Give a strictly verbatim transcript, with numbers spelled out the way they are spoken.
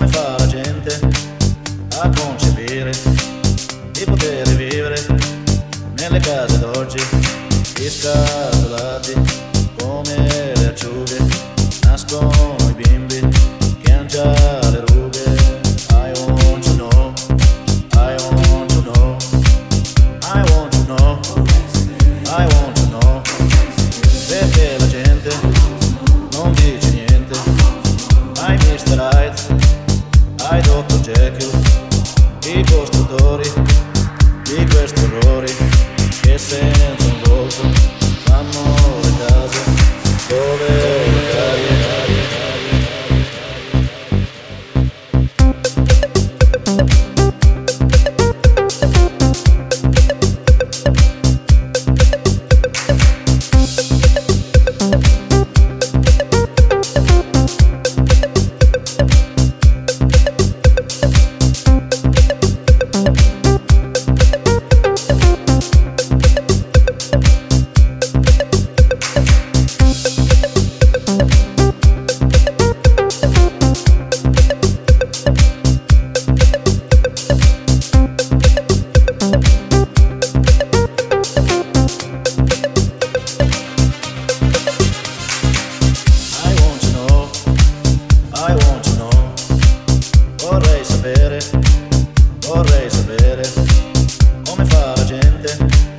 Come fa la gente a concepire di poter vivere nelle case d'oggi, scatolati come le acciughe, nascono i bimbi che han già le rughe. I want to know, I want to know, I want to know, I want to know, perché la gente non dice niente. Ai mister Hyde, ai dottor Jekyll, i costruttori di questi orrori che senza un volto fanno le case dove le carie. Vorrei sapere, vorrei sapere come fa la gente